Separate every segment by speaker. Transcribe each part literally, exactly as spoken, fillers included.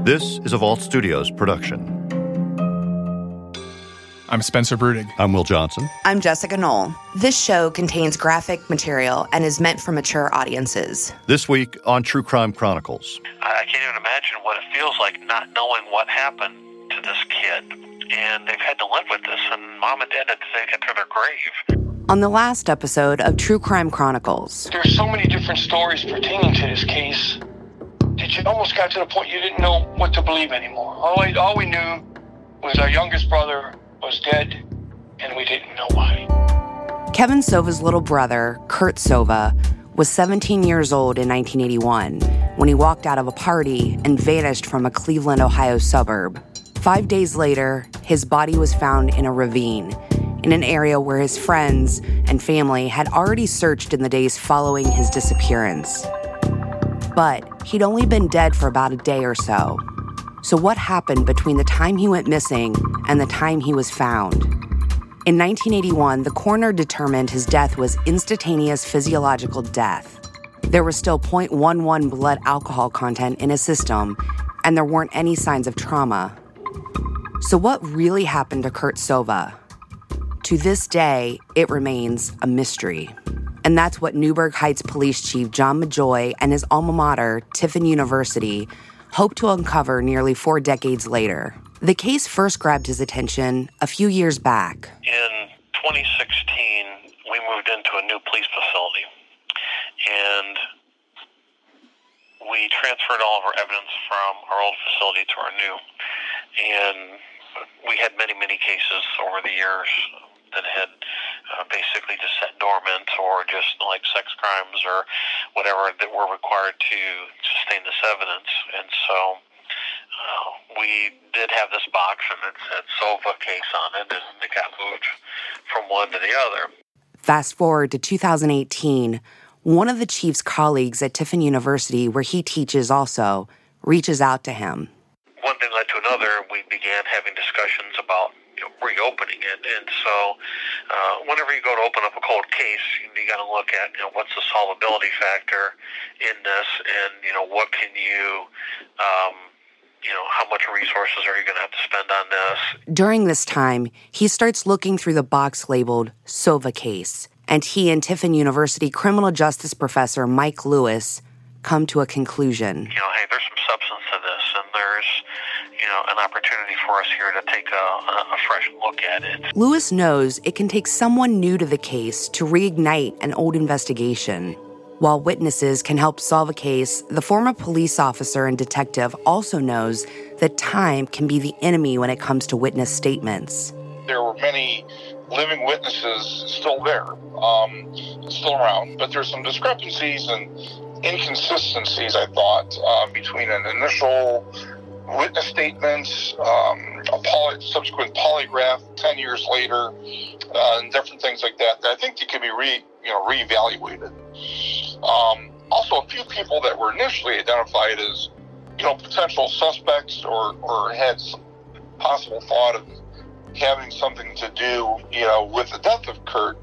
Speaker 1: This is a Vault Studios production.
Speaker 2: I'm Spencer Brudig.
Speaker 1: I'm Will Johnson.
Speaker 3: I'm Jessica Knoll. This show contains graphic material and is meant for mature audiences.
Speaker 1: This week on True Crime Chronicles.
Speaker 4: I can't even imagine what it feels like not knowing what happened to this kid. And they've had to live with this, and mom and dad had to take it to their grave.
Speaker 3: On the last episode of True Crime Chronicles.
Speaker 5: There's so many different stories pertaining to this case that you almost got to the point you didn't know what to believe anymore. All, I, all we knew was our youngest brother was dead, and we didn't know why.
Speaker 3: Kevin Sova's little brother, Kurt Sova, was seventeen years old in nineteen eighty-one when he walked out of a party and vanished from a Cleveland, Ohio suburb. Five days later, his body was found in a ravine in an area where his friends and family had already searched in the days following his disappearance. But he'd only been dead for about a day or so. So what happened between the time he went missing and the time he was found? In nineteen eighty-one, the coroner determined his death was instantaneous physiological death. There was still zero point one one blood alcohol content in his system, and there weren't any signs of trauma. So what really happened to Kurt Sova? To this day, it remains a mystery. And that's what Newburgh Heights Police Chief John Majoy and his alma mater, Tiffin University, hope to uncover nearly four decades later. The case first grabbed his attention a few years back.
Speaker 4: In twenty sixteen, we moved into a new police facility, and we transferred all of our evidence from our old facility to our new. And we had many, many cases over the years that had uh, basically just sat dormant, or just like sex crimes or whatever that were required to sustain this evidence. And so uh, we did have this box, and it said Sova case on it, and it got moved from one to the other.
Speaker 3: Fast forward to two thousand eighteen, one of the chief's colleagues at Tiffin University, where he teaches also, reaches out to him.
Speaker 4: One thing led to another. We began having discussions about you know, reopening it. And so uh, whenever you go to open up a cold case, you, you got to look at, you know, what's the solvability factor in this, and, you know, what can you, um, you know, how much resources are you going to have to spend on this?
Speaker 3: During this time, he starts looking through the box labeled Sova case, and he and Tiffin University criminal justice professor Mike Lewis come to a conclusion.
Speaker 4: You know, hey, there's some substance to this, and there's, you know, an opportunity for us here to take a, a, a fresh look at it.
Speaker 3: Lewis knows it can take someone new to the case to reignite an old investigation. While witnesses can help solve a case, the former police officer and detective also knows that time can be the enemy when it comes to witness statements.
Speaker 6: There were many living witnesses still there, um, still around, but there's some discrepancies and inconsistencies, I thought, uh, between an initial witness statement, um, a poly- subsequent polygraph ten years later, uh, and different things like that, that I think they could be re, you know, reevaluated. Um, also, a few people that were initially identified as, you know, potential suspects or, or had some possible thought of having something to do, you know, with the death of Kurt,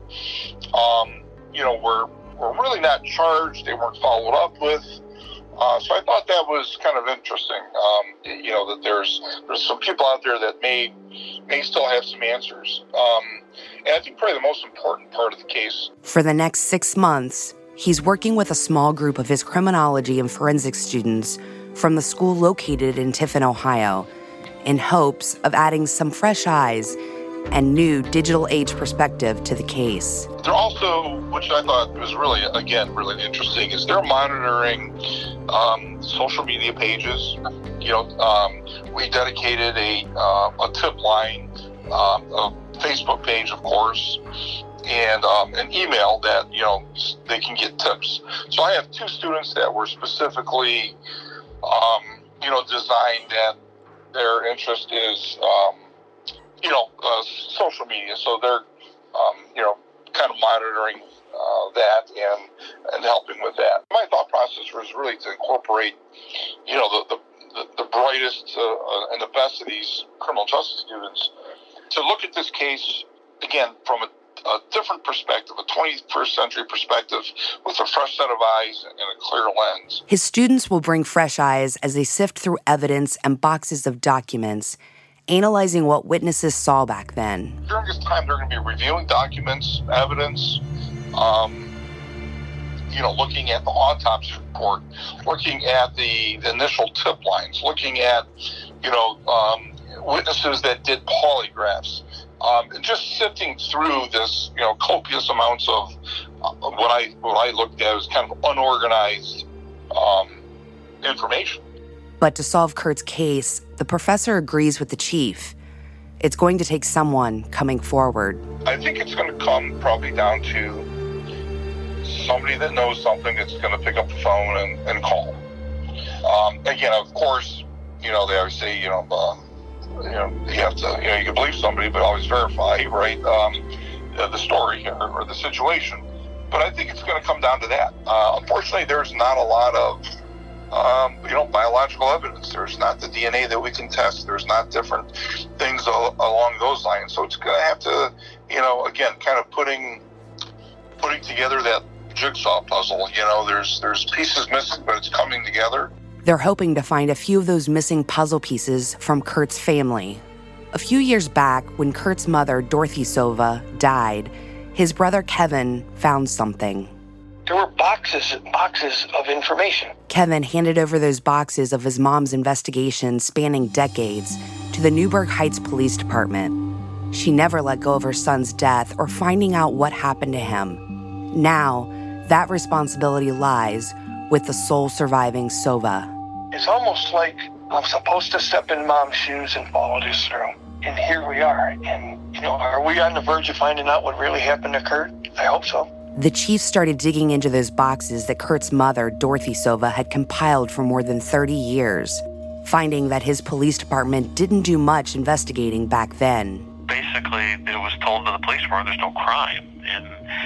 Speaker 6: um, you know, were were really not charged. They weren't followed up with. Uh, so I thought that was kind of interesting. Um, you know, that there's there's some people out there that may may still have some answers. Um, and I think probably the most important part of the case.
Speaker 3: For the next six months, he's working with a small group of his criminology and forensics students from the school located in Tiffin, Ohio, in hopes of adding some fresh eyes and new digital age perspective to the case.
Speaker 6: They're also, which I thought was really, again, really interesting, is they're monitoring um, social media pages. You know, um, we dedicated a uh, a tip line, um, a Facebook page, of course, and um, an email that, you know, they can get tips. So I have two students that were specifically, um, you know, designed that their interest is, um, you know, uh, social media. So they're, um, you know, kind of monitoring uh, that and and helping with that. My thought process was really to incorporate, you know, the the, the brightest uh, and the best of these criminal justice students to look at this case, again, from a a different perspective, a twenty-first century perspective with a fresh set of eyes and a clear lens.
Speaker 3: His students will bring fresh eyes as they sift through evidence and boxes of documents, analyzing what witnesses saw back then.
Speaker 6: During this time, they're going to be reviewing documents, evidence, um, you know, looking at the autopsy report, looking at the, the initial tip lines, looking at, you know, um, witnesses that did polygraphs, um, and just sifting through this, you know, copious amounts of uh, what I what I looked at as kind of unorganized um, information.
Speaker 3: But to solve Kurt's case, the professor agrees with the chief. It's going to take someone coming forward.
Speaker 6: I think it's going to come probably down to somebody that knows something that's going to pick up the phone and, and call. Um, again, of course, you know, they always say, you know, uh, you know, you have to, you know, you can believe somebody, but always verify, right, um, uh, the story or, or the situation. But I think it's going to come down to that. Uh, unfortunately, there's not a lot of, um, you know, biological evidence. There's not the D N A that we can test. There's not different things al- along those lines. So it's going to have to, you know, again, kind of putting putting together that jigsaw puzzle. You know, there's there's pieces missing, but it's coming together.
Speaker 3: They're hoping to find a few of those missing puzzle pieces from Kurt's family. A few years back, when Kurt's mother, Dorothy Sova, died, his brother Kevin found something.
Speaker 5: There were boxes and boxes of information.
Speaker 3: Kevin handed over those boxes of his mom's investigation spanning decades to the Newburgh Heights Police Department. She never let go of her son's death or finding out what happened to him. Now, that responsibility lies with the sole surviving Sova.
Speaker 5: It's almost like I'm supposed to step in Mom's shoes and follow this through. And here we are. And, you know, are we on the verge of finding out what really happened to Kurt? I hope so.
Speaker 3: The chief started digging into those boxes that Kurt's mother, Dorothy Sova, had compiled for more than thirty years, finding that his police department didn't do much investigating back then.
Speaker 4: Basically, it was told to the police department there's no crime. And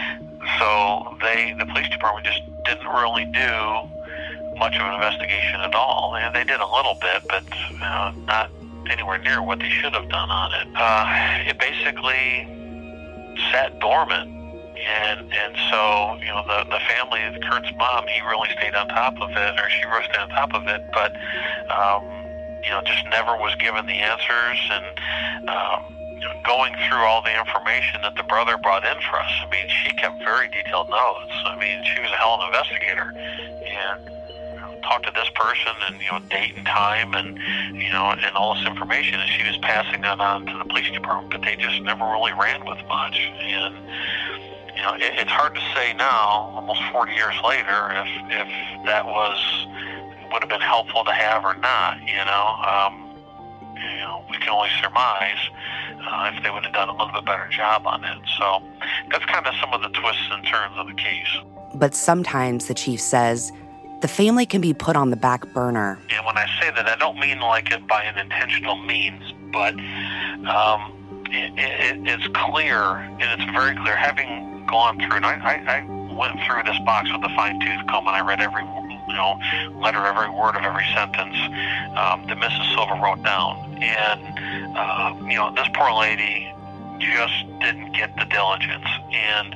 Speaker 4: so they, the police department just didn't really do much of an investigation at all. And they did a little bit, but uh, not anywhere near what they should have done on it. Uh, it basically sat dormant. And and so, you know, the, the family, Kurt's mom, he really stayed on top of it, or she really stayed on top of it, but, um, you know, just never was given the answers. And um, you know, going through all the information that the brother brought in for us, I mean, she kept very detailed notes. I mean, she was a hell of an investigator. And you know, talked to this person and, you know, date and time and, you know, and all this information. And she was passing that on to the police department, but they just never really ran with much. And you know, it, it's hard to say now, almost forty years later, if if that was would have been helpful to have or not. You know, um, you know, we can only surmise uh, if they would have done a little bit better job on it. So that's kind of some of the twists and turns of the case.
Speaker 3: But sometimes, the chief says, the family can be put on the back burner.
Speaker 4: And when I say that, I don't mean like it by an intentional means, but um, it, it, it's clear, and it's very clear, having gone through, and I, I, I went through this box with a fine-tooth comb, and I read every, you know, letter, every word of every sentence um, that Missus Silva wrote down. And, uh, you know, this poor lady just didn't get the diligence. And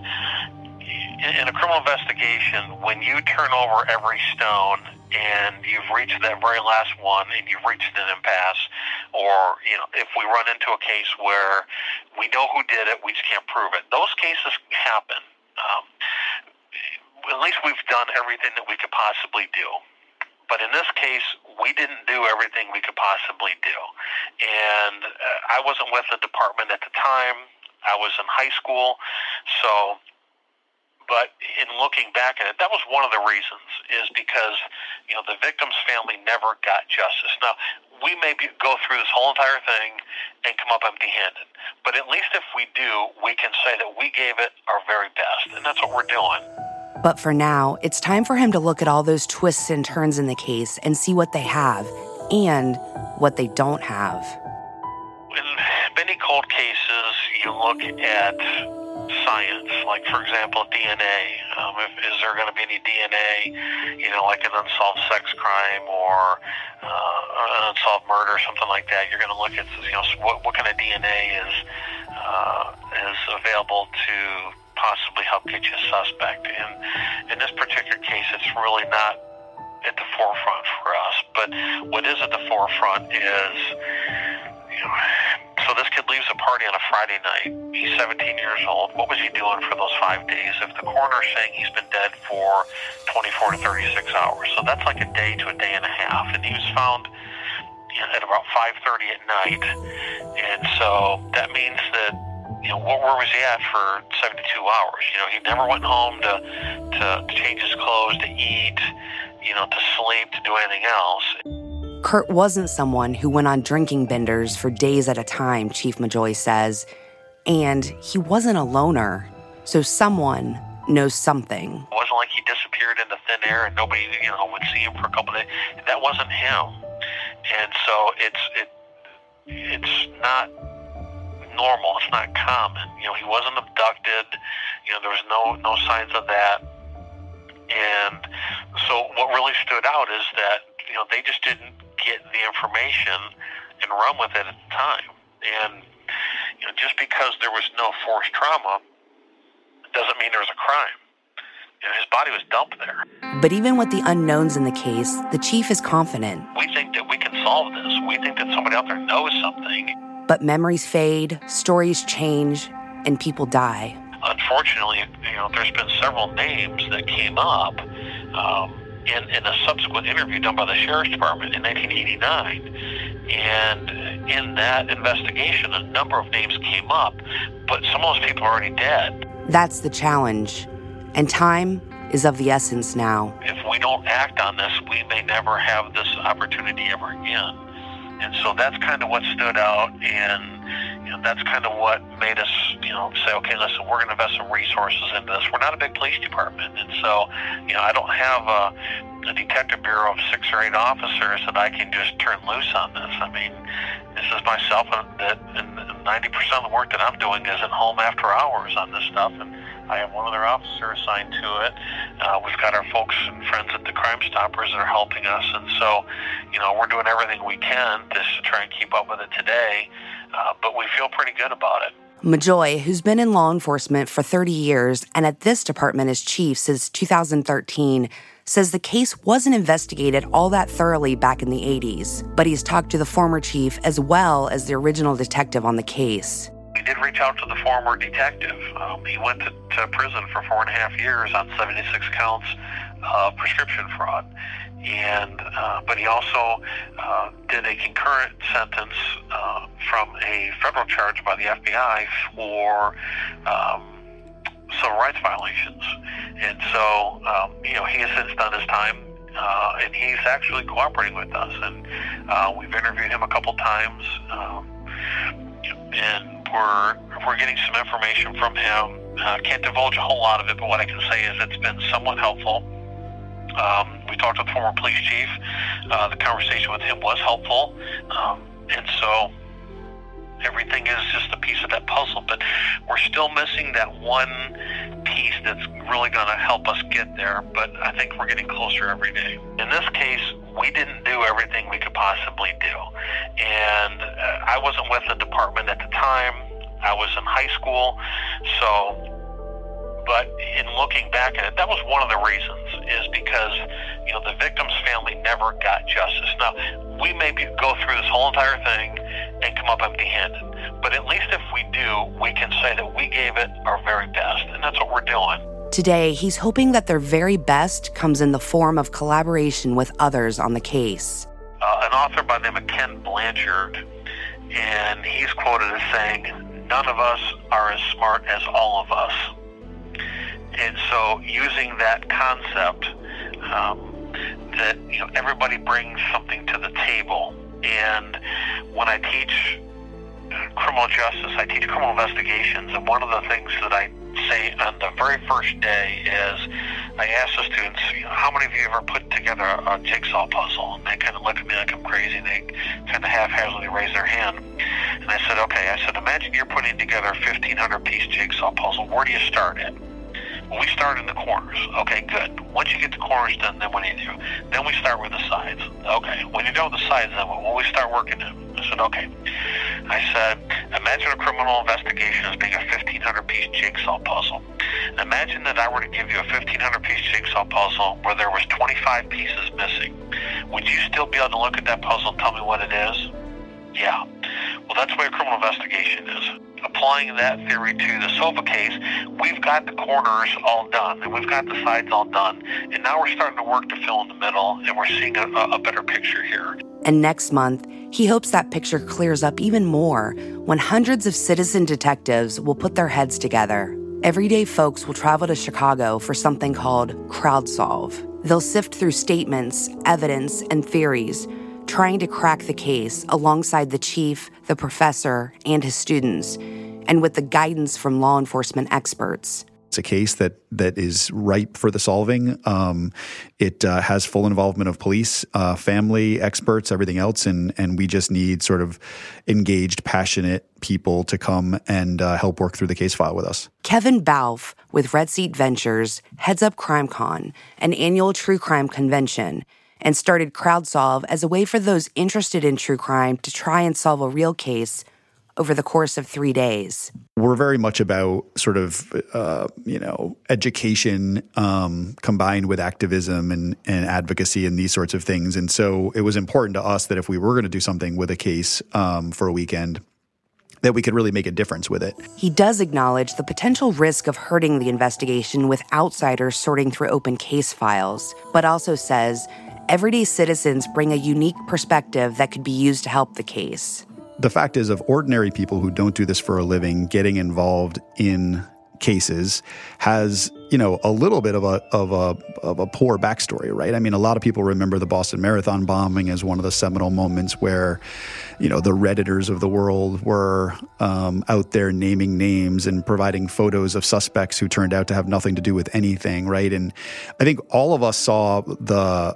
Speaker 4: in a criminal investigation, when you turn over every stone and you've reached that very last one and you've reached an impasse, or, you know, if we run into a case where we know who did it, we just can't prove it. Those cases happen. Um, at least we've done everything that we could possibly do. But in this case, we didn't do everything we could possibly do. And uh, I wasn't with the department at the time. I was in high school, so... But in looking back at it, that was one of the reasons, is because, you know, the victim's family never got justice. Now, we may be, go through this whole entire thing and come up empty-handed. But at least if we do, we can say that we gave it our very best, and that's what we're doing.
Speaker 3: But for now, it's time for him to look at all those twists and turns in the case and see what they have and what they don't have.
Speaker 4: In many cold cases, you look at science, like, for example, D N A. Um, if, is there going to be any D N A, you know, like an unsolved sex crime or uh, an unsolved murder or something like that? You're going to look at, you know, what, what kind of D N A is uh, is available to possibly help get you a suspect. And in this particular case, it's really not at the forefront for us. But what is at the forefront is, you know, so this kid leaves a party on a Friday night. He's seventeen years old. What was he doing for those five days? If the coroner's saying he's been dead for twenty-four to thirty-six hours, so that's like a day to a day and a half. And he was found at about five thirty at night. And so that means that, you know, where was he at for seventy-two hours? You know, he never went home to, to, to change his clothes, to eat, you know, to sleep, to do anything else.
Speaker 3: Kurt wasn't someone who went on drinking benders for days at a time, Chief Majoy says. And he wasn't a loner, so someone knows something.
Speaker 4: It wasn't like he disappeared into thin air and nobody, you know, would see him for a couple of days. That wasn't him. And so it's it it's not normal. It's not common. You know, he wasn't abducted. You know, there was no no signs of that. And so what really stood out is that, you know, they just didn't get the information and run with it at the time. And, you know, just because there was no forced trauma doesn't mean there was a crime. You know, his body was dumped there.
Speaker 3: But even with the unknowns in the case, the chief is confident.
Speaker 4: We think that we can solve this. We think that somebody out there knows something.
Speaker 3: But memories fade, stories change, and people die.
Speaker 4: Unfortunately, you know, there's been several names that came up um, in, in a subsequent interview done by the Sheriff's Department in nineteen eighty-nine. And in that investigation, a number of names came up, but some of those people are already dead.
Speaker 3: That's the challenge. And time is of the essence now.
Speaker 4: If we don't act on this, we may never have this opportunity ever again. And so that's kind of what stood out, and you know, that's kind of what made us, you know, say, okay, listen, we're going to invest some resources into this. We're not a big police department, and so, you know, I don't have a, a detective bureau of six or eight officers that I can just turn loose on this. I mean, this is myself, and that and ninety percent of the work that I'm doing is at home after hours on this stuff, and I have one other officer assigned to it. Uh, we've got our folks and friends at the Crime Stoppers that are helping us. And so, you know, we're doing everything we can just to try and keep up with it today. Uh, but we feel pretty good about it.
Speaker 3: Majoy, who's been in law enforcement for thirty years and at this department as chief since two thousand thirteen, says the case wasn't investigated all that thoroughly back in the eighties. But he's talked to the former chief as well as the original detective on the case.
Speaker 4: We did reach out to the former detective. Um, he went to, to prison for four and a half years on seventy-six counts of prescription fraud. And uh, but he also uh, did a concurrent sentence uh, from a federal charge by the F B I for um, civil rights violations. And so, um, you know, he has since done his time, uh, and he's actually cooperating with us. And uh, we've interviewed him a couple times, um, and we're we're getting some information from him. I uh, can't divulge a whole lot of it, but what I can say is it's been somewhat helpful. Um, we talked with the former police chief. Uh, the conversation with him was helpful. Um, and so everything is just a piece of that puzzle. But we're still missing that one piece that's really going to help us get there. But I think we're getting closer every day. In this case, we didn't do everything we could possibly do. And uh, I wasn't with the department at the time. I was in high school. So... But in looking back at it, that was one of the reasons, is because, you know, the victim's family never got justice. Now, we may be, go through this whole entire thing and come up empty-handed. But at least if we do, we can say that we gave it our very best, and that's what we're doing.
Speaker 3: Today, he's hoping that their very best comes in the form of collaboration with others on the case.
Speaker 4: Uh, an author by the name of Ken Blanchard, and he's quoted as saying, "None of us are as smart as all of us." And so using that concept um, that, you know, everybody brings something to the table. And when I teach criminal justice, I teach criminal investigations, and one of the things that I say on the very first day is I ask the students, you know, how many of you ever put together a, a jigsaw puzzle? And they kind of look at me like I'm crazy, and they kind of haphazardly raise their hand. And I said, okay, I said, imagine you're putting together a fifteen hundred piece jigsaw puzzle. Where do you start at? Well, we start in the corners. Okay, good. Once you get the corners done, then what do you do? Then we start with the sides. Okay, when you're done with the sides, then what? Well, we start working them. I said, okay. I said, imagine a criminal investigation as being a fifteen hundred piece jigsaw puzzle. Imagine that I were to give you a fifteen hundred piece jigsaw puzzle where there was twenty-five pieces missing. Would you still be able to look at that puzzle and tell me what it is? Yeah. Well, that's the way a criminal investigation is. Applying that theory to the Sova case, we've got the corners all done, and we've got the sides all done, and now we're starting to work to fill in the middle, and we're seeing a, a better picture here.
Speaker 3: And next month, he hopes that picture clears up even more when hundreds of citizen detectives will put their heads together. Everyday folks will travel to Chicago for something called CrowdSolve. They'll sift through statements, evidence, and theories, trying to crack the case alongside the chief, the professor, and his students, and with the guidance from law enforcement experts.
Speaker 2: It's a case that that is ripe for the solving. Um, it uh, has full involvement of police, uh, family, experts, everything else, and and we just need sort of engaged, passionate people to come and uh, help work through the case file with us.
Speaker 3: Kevin Balfe with Red Seat Ventures heads up CrimeCon, an annual true crime convention, and started CrowdSolve as a way for those interested in true crime to try and solve a real case over the course of three days.
Speaker 2: We're very much about sort of, uh, you know, education um, combined with activism and, and advocacy and these sorts of things. And so it was important to us that if we were going to do something with a case um, for a weekend, that we could really make a difference with it.
Speaker 3: He does acknowledge the potential risk of hurting the investigation with outsiders sorting through open case files, but also says everyday citizens bring a unique perspective that could be used to help the case.
Speaker 2: The fact is, of ordinary people who don't do this for a living getting involved in cases has, you know, a little bit of a of a of a poor backstory, right? I mean, a lot of people remember the Boston Marathon bombing as one of the seminal moments where, you know, the Redditors of the world were um, out there naming names and providing photos of suspects who turned out to have nothing to do with anything, right? And I think all of us saw the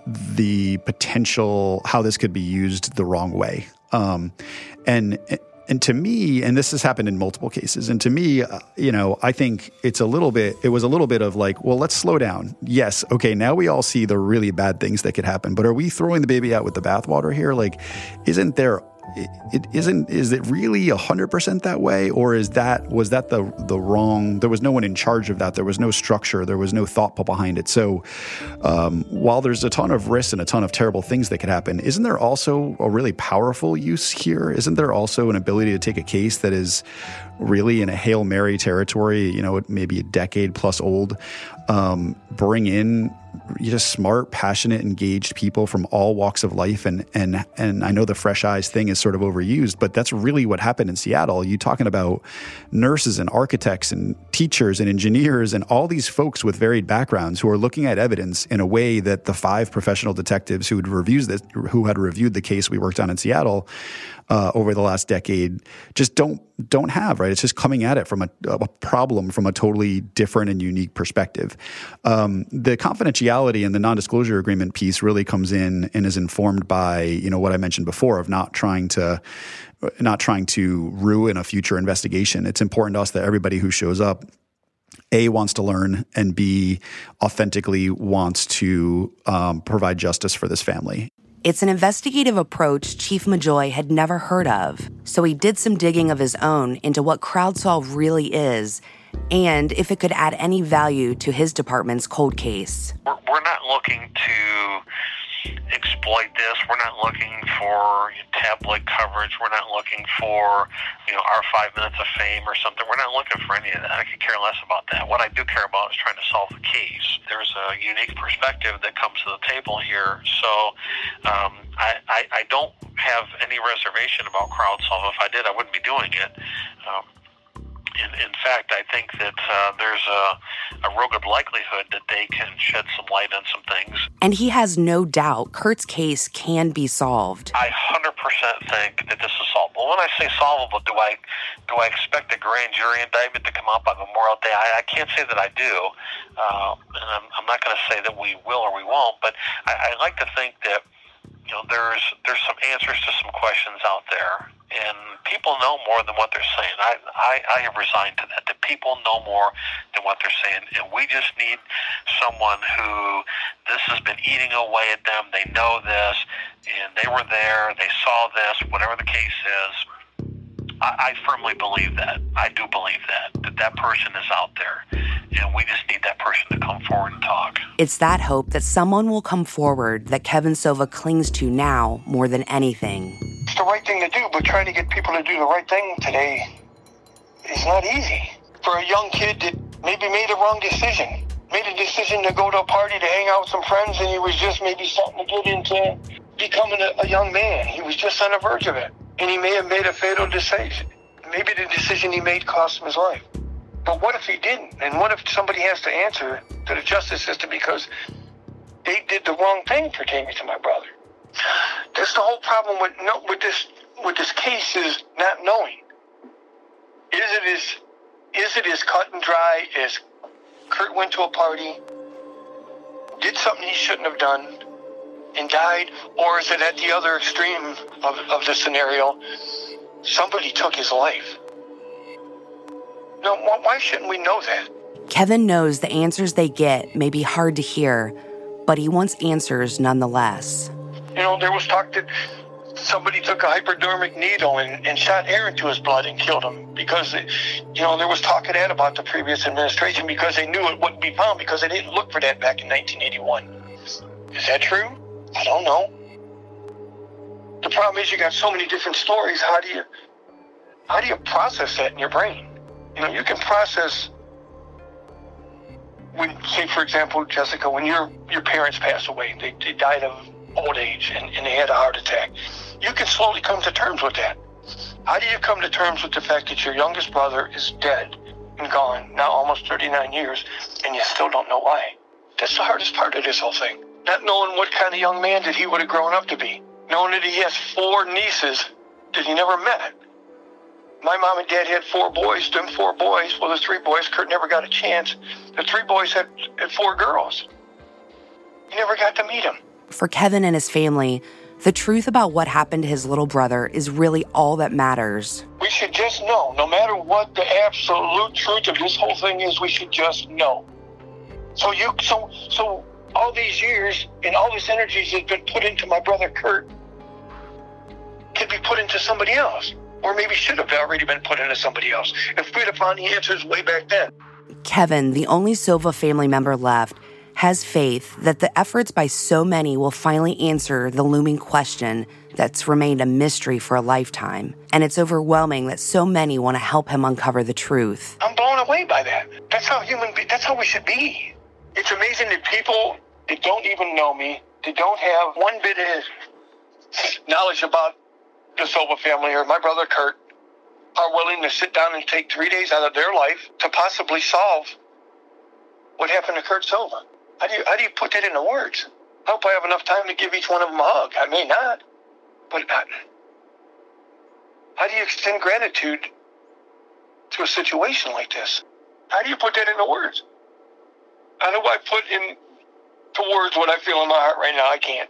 Speaker 2: the potential how this could be used the wrong way. Um, and, and to me, and this has happened in multiple cases, and to me, uh, you know, I think it's a little bit, it was a little bit of like, well, let's slow down. Yes. Okay. Now we all see the really bad things that could happen, but are we throwing the baby out with the bathwater here? Like, isn't there, it, it isn't, is it really a hundred percent that way? Or is that, was that the, the wrong, there was no one in charge of that. There was no structure. There was no thought put behind it. So, um, while there's a ton of risks and a ton of terrible things that could happen, isn't there also a really powerful use here? Isn't there also an ability to take a case that is really in a Hail Mary territory, you know, maybe a decade plus old, um, bring in just smart, passionate, engaged people from all walks of life. And, and, and I know the fresh eyes thing is sort of overused, but that's really what happened in Seattle. You talking about nurses and architects and teachers and engineers and all these folks with varied backgrounds who are looking at evidence in a way that the five professional detectives who had reviewed this, who had reviewed the case we worked on in Seattle uh, over the last decade just don't don't have, right? It's just coming at it from a, a problem from a totally different and unique perspective. Um, the confidentiality and the non-disclosure agreement piece really comes in and is informed by, you know, what I mentioned before of not trying to not trying to ruin a future investigation. It's important to us that everybody who shows up, A, wants to learn, and B, authentically wants to um, provide justice for this family.
Speaker 3: It's an investigative approach Chief Majoy had never heard of, so he did some digging of his own into what CrowdSolve really is and if it could add any value to his department's cold case.
Speaker 4: We're, we're not looking to exploit this. We're not looking for tabloid coverage. We're not looking for, you know, our five minutes of fame or something. We're not looking for any of that. I could care less about that. What I do care about is trying to solve the case. There's a unique perspective that comes to the table here. So um, I, I, I don't have any reservation about CrowdSolve. If I did, I wouldn't be doing it. Um, In, in fact, I think that uh, there's a, a real good likelihood that they can shed some light on some things.
Speaker 3: And he has no doubt Kurt's case can be solved.
Speaker 4: I one hundred percent think that this is solvable. When I say solvable, do I do I expect a grand jury indictment to come out by Memorial Day? I, I can't say that I do. Uh, and I'm, I'm not going to say that we will or we won't, but I, I like to think that you know, there's there's some answers to some questions out there, and people know more than what they're saying. I, I, I have resigned to that, that people know more than what they're saying, and we just need someone who this has been eating away at them. They know this, and they were there, they saw this, whatever the case is. I, I firmly believe that. I do believe that, that that person is out there, and we just need that person to come forward and talk.
Speaker 3: It's that hope that someone will come forward that Kevin Sova clings to now more than anything.
Speaker 5: It's the right thing to do, but trying to get people to do the right thing today is not easy. For a young kid that maybe made a wrong decision, made a decision to go to a party to hang out with some friends, and he was just maybe starting to get into becoming a, a young man. He was just on the verge of it, and he may have made a fatal decision. Maybe the decision he made cost him his life. But what if he didn't? And what if somebody has to answer to the justice system because they did the wrong thing pertaining to my brother? That's the whole problem with no, with this with this case is not knowing. Is it as is it as cut and dry as Kurt went to a party, did something he shouldn't have done, and died, or is it at the other extreme of, of the scenario? Somebody took his life. No, why shouldn't we know that?
Speaker 3: Kevin knows the answers they get may be hard to hear, but he wants answers nonetheless.
Speaker 5: You know, there was talk that somebody took a hypodermic needle and, and shot air into his blood and killed him because, it, you know, there was talk of that about the previous administration because they knew it wouldn't be found because they didn't look for that back in nineteen eighty-one. Is that true? I don't know. The problem is you got so many different stories. How do you, how do you process that in your brain? You know, you can process when, say, for example, Jessica, when your your parents passed away, they, they died of old age and, and they had a heart attack. You can slowly come to terms with that. How do you come to terms with the fact that your youngest brother is dead and gone, now almost thirty-nine years, and you still don't know why? That's the hardest part of this whole thing. Not knowing what kind of young man that he would have grown up to be. Knowing that he has four nieces that he never met. My mom and dad had four boys, them four boys, well, the three boys, Kurt never got a chance. The three boys had, had four girls. He never got to meet them.
Speaker 3: For Kevin and his family, the truth about what happened to his little brother is really all that matters.
Speaker 5: We should just know, no matter what the absolute truth of this whole thing is, we should just know. So you, so, so all these years and all this energy that's been put into my brother Kurt could be put into somebody else. Or maybe should have already been put into somebody else if we'd have found the answers way back then.
Speaker 3: Kevin, the only Sova family member left, has faith that the efforts by so many will finally answer the looming question that's remained a mystery for a lifetime. And it's overwhelming that so many want to help him uncover the truth.
Speaker 5: I'm blown away by that. That's how human be- that's how we should be. It's amazing that people that don't even know me, that don't have one bit of knowledge about the Sova family or my brother Kurt, are willing to sit down and take three days out of their life to possibly solve what happened to Kurt Sova. How do you, how do you put that into words? I hope I have enough time to give each one of them a hug. I may not. But I, how do you extend gratitude to a situation like this? How do you put that into words? How do I put into words what I feel in my heart right now? I can't.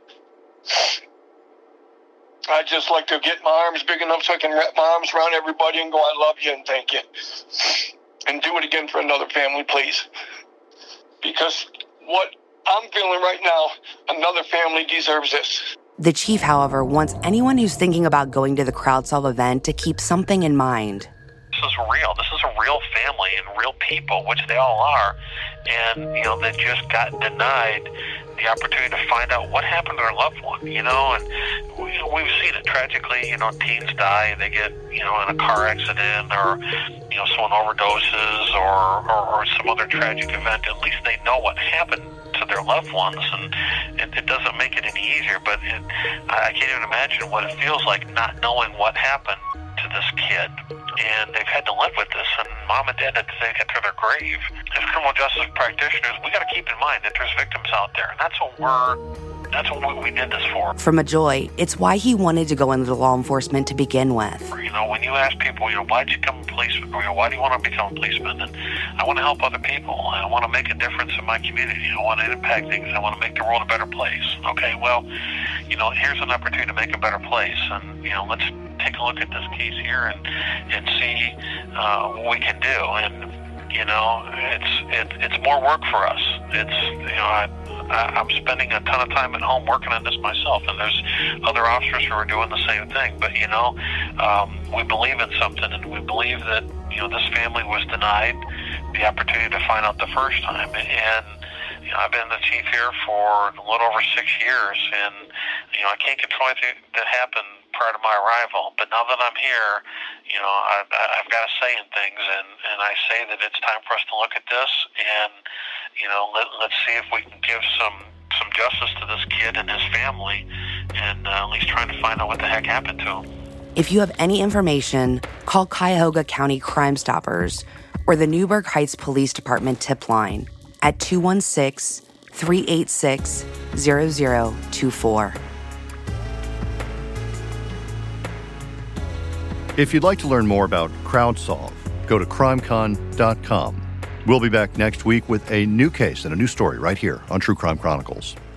Speaker 5: I'd just like to get my arms big enough so I can wrap my arms around everybody and go, I love you and thank you. And do it again for another family, please. Because what I'm feeling right now, another family deserves this.
Speaker 3: The chief, however, wants anyone who's thinking about going to the CrowdSolve event to keep something in mind.
Speaker 4: This is real. This is a real family and real people, which they all are. And, you know, they just got denied the opportunity to find out what happened to their loved one, you know, and we, we've seen it tragically, you know, teens die, they get, you know, in a car accident or, you know, someone overdoses or, or, or some other tragic event. At least they know what happened to their loved ones, and it, it doesn't make it any easier, but it, I can't even imagine what it feels like not knowing what happened to this kid. And they've had to live with this, and mom and dad had to take it to their grave. As criminal justice practitioners, we got to keep in mind that there's victims out there, and that's what we're, that's what we did this for.
Speaker 3: For Majoy, it's why he wanted to go into law enforcement to begin with.
Speaker 4: You know, when you ask people, you know, why'd you become a policeman? Or, you know, why do you want to become a policeman? And I want to help other people. I want to make a difference in my community. I want to impact things. I want to make the world a better place. Okay, well, you know, here's an opportunity to make a better place, and, you know, let's take a look at this case here and and see uh, what we can do. And, you know, it's it, it's more work for us. It's, you know, I, I, I'm spending a ton of time at home working on this myself, and there's other officers who are doing the same thing. But, you know, um, we believe in something, and we believe that, you know, this family was denied the opportunity to find out the first time. And, you know, I've been the chief here for a little over six years, and, you know, I can't control anything that happened prior to my arrival. But now that I'm here, you know, I, I've got a say in things, and, and I say that it's time for us to look at this, and, you know, let, let's see if we can give some, some justice to this kid and his family, and uh, at least trying to find out what the heck happened to him.
Speaker 3: If you have any information, call Cuyahoga County Crime Stoppers or the Newburgh Heights Police Department tip line at two one six, three eight six, zero zero two four.
Speaker 1: If you'd like to learn more about CrowdSolve, go to crime con dot com. We'll be back next week with a new case and a new story right here on True Crime Chronicles.